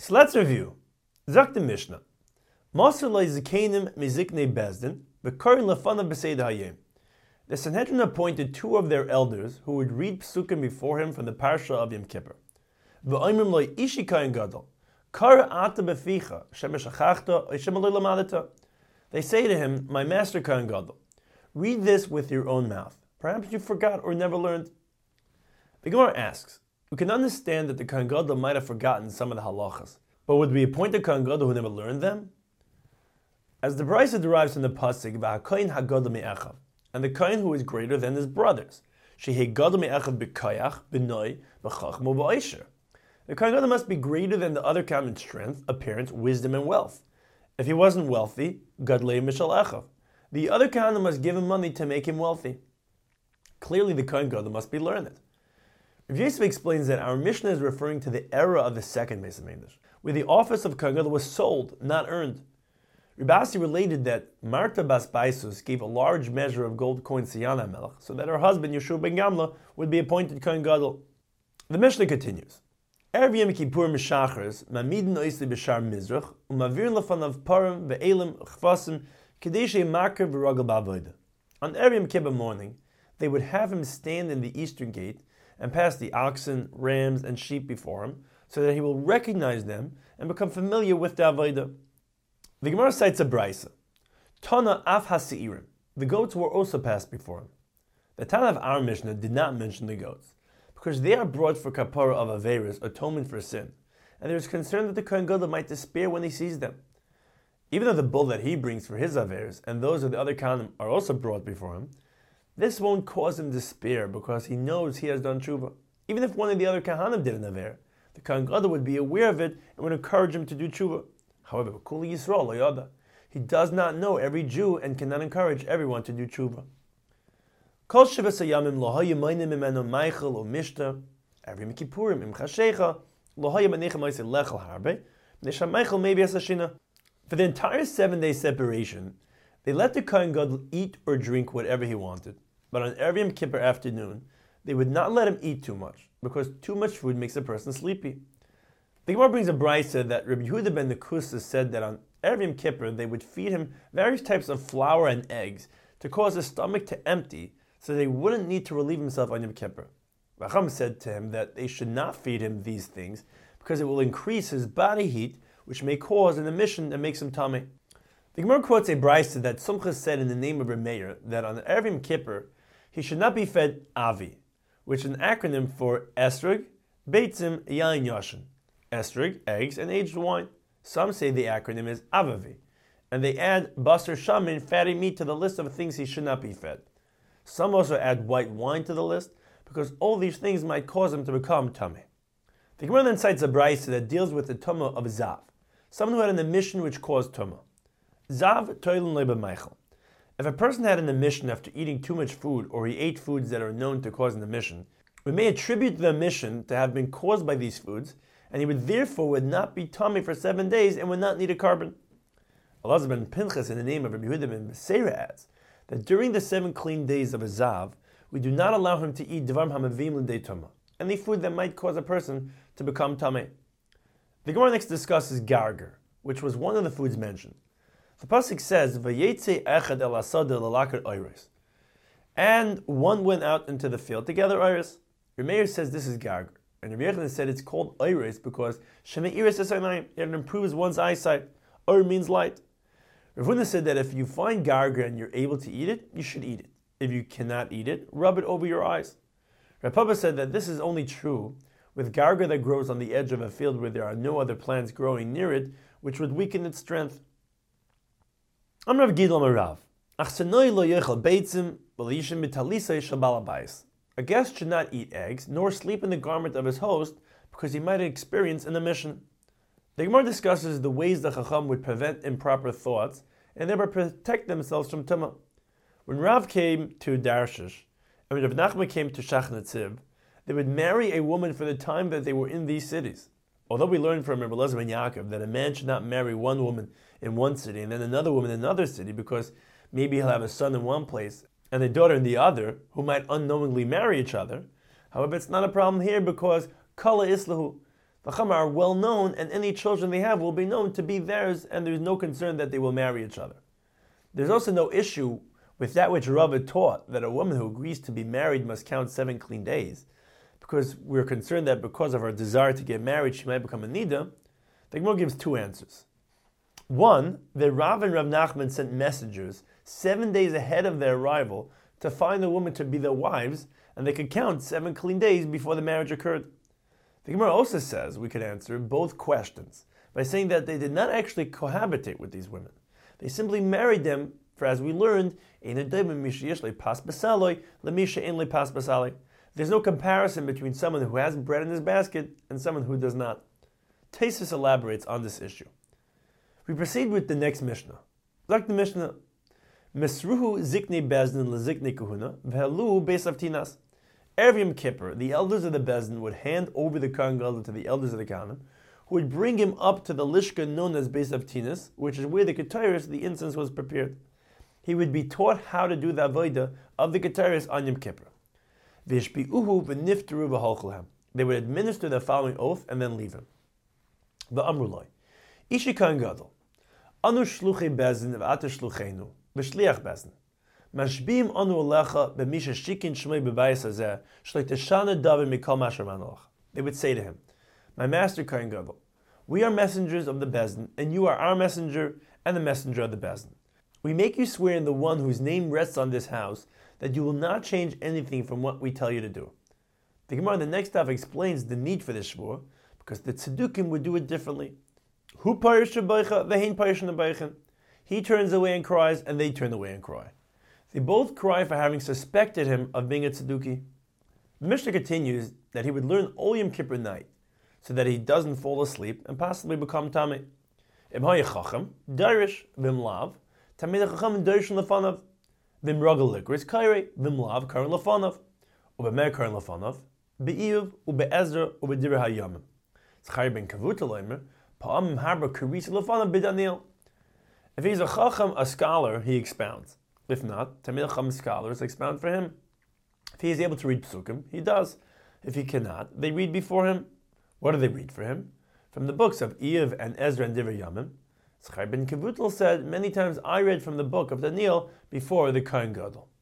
So let's review. Zakt the Mishnah. Maser lo zikenim miziknei bezdin, v'korin lefanav b'seid hayom. The Sanhedrin appointed two of their elders who would read psukim before him from the parsha of Yom Kippur. V'oimrim lo ishi kain gadol, kar ata beficha, shemeshachachta, oishemaloi lamadata. They say to him, my master kain gadol, read this with your own mouth. Perhaps you forgot or never learned. The Gemara asks, we can understand that the kain gadol might have forgotten some of the halachas, but would we appoint a kain gadol who never learned them? As the Brisa derives from the pasuk, v'hakoyin hagadol me'echav, and the kohen who is greater than his brothers. Shehi gadol me'echav b'koyach, b'noi, b'chachmo, b'oisher. The kohen gadol must be greater than the other kohen in strength, appearance, wisdom, and wealth. If he wasn't wealthy, gadlei mishal echav. The other kohen must give him money to make him wealthy. Clearly, the kohen gadol must be learned. Rav Yosef explains that our Mishnah is referring to the era of the second Beis Hamikdash, where the office of kohen gadol was sold, not earned. Ribasi related that Marta Bas Baisus gave a large measure of gold coins to Yana Melech, so that her husband Yeshua ben Gamla would be appointed kohen gadol. The Mishnah continues. Erev Yom Kippur Mishachars, Mamidin Oisli B'Shar Mizrach, Umavirin Lefanav Parim Ve'elim Chvasim, Kadesh Makar V'Ragel Ba'avodah. On Erev Yom Kippur morning, they would have him stand in the eastern gate and pass the oxen, rams, and sheep before him, so that he will recognize them and become familiar with the avodah. The Gemara cites a brisa. Tana af hasi'irim. The goats were also passed before him. The Tana of our Mishnah did not mention the goats, because they are brought for kapara of averis, atonement for sin, and there is concern that the kohen gadol might despair when he sees them. Even though the bull that he brings for his averis and those of the other kohanim are also brought before him, this won't cause him despair because he knows he has done tshuva. Even if one of the other kohanim did an aver, the kohen gadol would be aware of it and would encourage him to do tshuva. However, Kuli Yisrael lo yada. He does not know every Jew and cannot encourage everyone to do tshuva. Kol shivas hayamim lo haya meinim imenu meichel o mishta, every Kippurim im chashecha, lo haya manechem oisei lechel harbe, nesham meichel maybe as hashina. For the entire 7-day separation, they let the kohen gadol eat or drink whatever he wanted. But on every Yom Kippur afternoon, they would not let him eat too much, because too much food makes a person sleepy. The Gemara brings a brisa that Rabbi Yehuda ben Nekusa said that on Erev Yom Kippur they would feed him various types of flour and eggs to cause his stomach to empty so that he wouldn't need to relieve himself on Yom Kippur. Racham said to him that they should not feed him these things because it will increase his body heat, which may cause an emission that makes him tummy. The Gemara quotes a brisa that Sumchus said in the name of Reb Meir that on Erev Yom Kippur he should not be fed avi, which is an acronym for esrog, beitzim, yain yashin. Esrog, eggs, and aged wine. Some say the acronym is Avavi, and they add basar shamin, fatty meat, to the list of things he should not be fed. Some also add white wine to the list, because all these things might cause him to become tummy. The Gemara then cites a brisa that deals with the tumah of Zav, someone who had an emission which caused tumah. Zav toilin leba meichel. If a person had an emission after eating too much food, or he ate foods that are known to cause an emission, we may attribute the emission to have been caused by these foods, and he would not be tummy for 7 days and would not need a carbon. Elazar ben Pinchas, in the name of Rabbi Yehuda ben Beseira, adds that during the 7 clean days of a Zav, we do not allow him to eat Dvarim Hamavim L'Dei Tumah, any food that might cause a person to become tummy. The Gemara next discusses Garger, which was one of the foods mentioned. The pasuk says, "Vayetze echad el asada l'lakar oiros," and one went out into the field to gather oiros. Reb Meir says this is Garger. And Rabbi Yochanan said it's called Oiris because Shemeiris Esaynayim, it improves one's eyesight. Oir means light. Rav Huna said that if you find Garger and you're able to eat it, you should eat it. If you cannot eat it, rub it over your eyes. Rav Papa said that this is only true with Garger that grows on the edge of a field where there are no other plants growing near it, which would weaken its strength. I'm Rav Gidl Amarav. Achsenoi lo yechal beitzim, v'lishim mitalisei shabal habayis. A guest should not eat eggs, nor sleep in the garment of his host, because he might experience an emission. The Gemara discusses the ways the Chacham would prevent improper thoughts, and thereby protect themselves from Tumah. When Rav came to Darshish, and when Rav Nachman came to Shach Netziv, they would marry a woman for the time that they were in these cities. Although we learned from Rabbi Elazar ben Yaakov that a man should not marry one woman in one city and then another woman in another city, because maybe he'll have a son in one place and a daughter in the other, who might unknowingly marry each other. However, it's not a problem here because Kala Islahu, The Chama are well known, and any children they have will be known to be theirs, and there's no concern that they will marry each other. There's also no issue with that which Rava taught, that a woman who agrees to be married must count 7 clean days, because we're concerned that because of her desire to get married, she might become a nida. The Gemara gives 2 answers. One, that Rav and Rav Nachman sent messengers 7 days ahead of their arrival to find the woman to be their wives, and they could count 7 clean days before the marriage occurred. The Gemara also says we could answer both questions by saying that they did not actually cohabitate with these women. They simply married them, for as we learned, there's no comparison between someone who has bread in his basket and someone who does not. Taisus elaborates on this issue. We proceed with the next Mishnah. Like the Mishnah, Mesruhu ziknei bezdin leziknei kahuna v'halu beis avtinas. Every Yom Kippur, the elders of the bezdin would hand over the Kohen Gadol to the elders of the Kohanim, who would bring him up to the lishka known as beis avtinas, which is where the ketairos, the incense, was prepared. He would be taught how to do the avodah of the ketairos on Yom Kippur. V'ishbi'uhu v'niftaru v'holchu lahem. They would administer the following oath and then leave him. V'amrulai. Ishi Kohen Gadol. Anu shluchei bezdin v'ata shlucheinu. V'shliach bezdin. Mashbim anu alecha b'misha shikin shmei b'bayis hazeh shlei teshana davim mikol masher manolach. They would say to him, my master Kohen Gadol, we are messengers of the bezdin, and you are our messenger and the messenger of the bezdin. We make you swear in the one whose name rests on this house that you will not change anything from what we tell you to do. The Gemara in the next daf explains the need for this shvur, because the tzeddukim would do it differently. Hu parish b'eicha v'hein parish b'eichen. He turns away and cries, and they turn away and cry. They both cry for having suspected him of being a tzedduki. The Mishnah continues that he would learn all Yom Kippur night, so that he doesn't fall asleep and possibly become tamei. Im hayachacham darish v'mlav tamei chacham darish lefanav v'im ragel likris kairei v'mlav karin lefanav ubemer karin lefanav be'iv ube'ezra ubedivrei hayamim. Zchari ben kavuta leimer pa'amim harba karisa lefanav b'daniel. If he's a chacham, a scholar, he expounds. If not, Talmidei Chacham scholars expound for him. If he is able to read psukim, he does. If he cannot, they read before him. What do they read for him? From the books of Eiv and Ezra and Divrei Yamim. Zchari ben Kavutel said, many times I read from the book of Daniel before the Kohen Gadol.